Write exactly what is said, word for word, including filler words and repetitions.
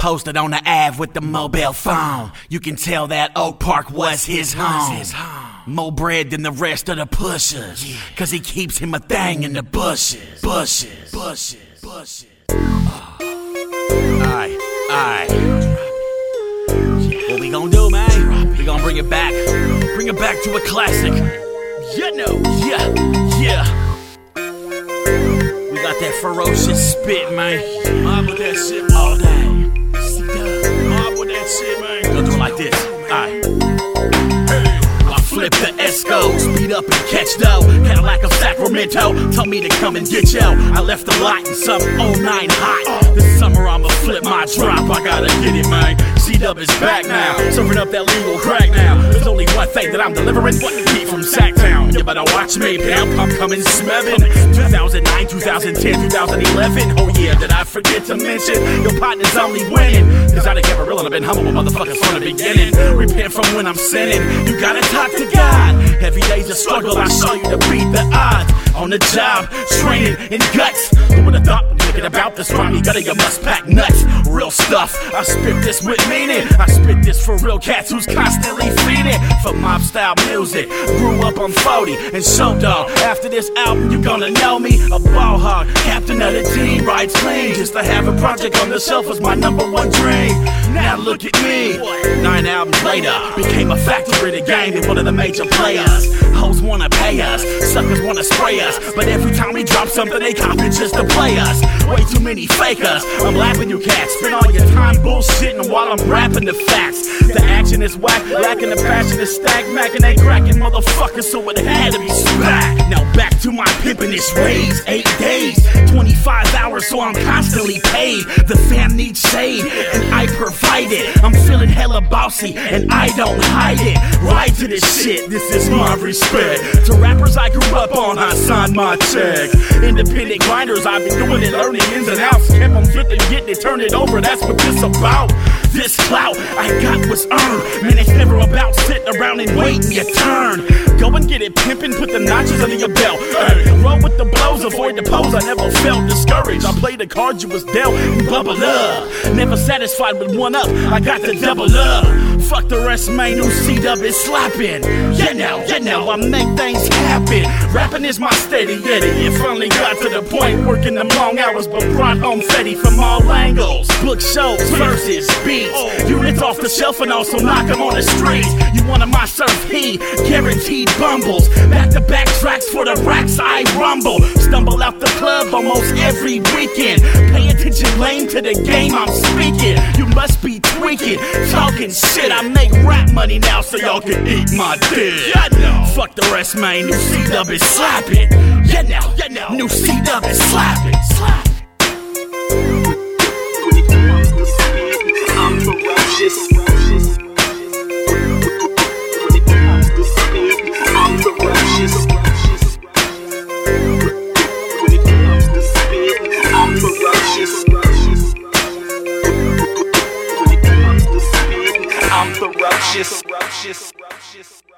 Posted on the Ave with the mobile phone. You can tell that Oak Park was his home. More bread than the rest of the pushers, cause he keeps him a thing in the bushes. Bushes, bushes, bushes. Aye, aye. What we gonna do, man? We gonna bring it back. Bring it back to a classic. You know, yeah, yeah. We got that ferocious spit, man. Mob with that shit all day. Mob with that shit, man. Gonna do it like this. Aye. Flip the Esco, speed up and catch dough. Cadillac of Sacramento told me to come and get yo. I left the lot in some oh nine hot. This summer I'ma flip my drop, I gotta get it, man. C-Dub is back now, serving up that legal crack now. There's only one thing that I'm delivering, what the heat from Sacktown. You better watch me, pimp, I'm coming smevin'. two thousand nine, two thousand ten, two thousand eleven. Oh yeah, did I forget to mention your partner's only winning? Cause I done kept it real and I've been humble with motherfuckers from the beginning. Repent from when I'm sinning, you gotta talk to God. Heavy days of struggle, I show you to beat the odds. On the job, training in guts. Who would've thought when thinking about this rhyme, you gotta, you must pack nuts. Real stuff, I spit this with meaning. I spit this for real cats who's constantly feeding for mob style music. Grew up on forty and Show Dog. After this album, you gonna know me. A ball hog, captain of the team, rides clean. Just to have a project on the shelf was my number one dream. Now look at me. Nine albums later, became a factor in the game and one of the major players. Hoes wanna pay us, suckers wanna spray us, but every time we drop something they copy just to play us. Way too many fakers, I'm laughing you cats. Spend all your time bullshitting while I'm rapping the facts. The action is whack, lacking the passion is stacked. Mackin' they cracking motherfuckers, so it had to be smack. Now back to my pimpin' this raise, eight days, twenty-five hours, so I'm constantly paid. The fam needs shade, and I provide it. I'm feeling hella bossy, and I don't hide it. Ride to this shit, this is my respect. To rappers I grew up on, I signed my check. Independent grinders, I've been doing it, learning ins and outs. Kept on flipping, getting it, turn it over, that's what this about. This clout I got was earned. Man, it's never about sitting around and waiting your turn. Go and get it pimpin', put the notches under your belt. Hey, roll with the blows, avoid the pose. I never felt discouraged. I played the cards you was dealt and bubble up. Never satisfied with one up, I got the double up. Fuck the rest, man, who C-Dub is slapping. Yeah, now, yeah, now, I make things happen. Rapping is my steady Yeti. It finally got to the point, working them long hours, but brought home fetty from all angles. Book shows, verses, beats, units off the shelf and also knock them on the streets. You want my surf heat, guaranteed bumbles. Back to back tracks for the racks I rumble. Stumble out the club almost every weekend. Pay attention, lame, to the game I'm speaking. You must be tweaking, talking shit. I make rap money now so y'all can eat my dick. Yeah, no. Fuck the rest, man. New C-Dub is slapping. Yeah, now, yeah, now. New C-Dub is slapping. Slap. When it comes to spit, I'm ferocious. When it comes to spit, I'm ferocious. When it comes to spit, I'm ferocious. When it comes to spit, I'm ferocious.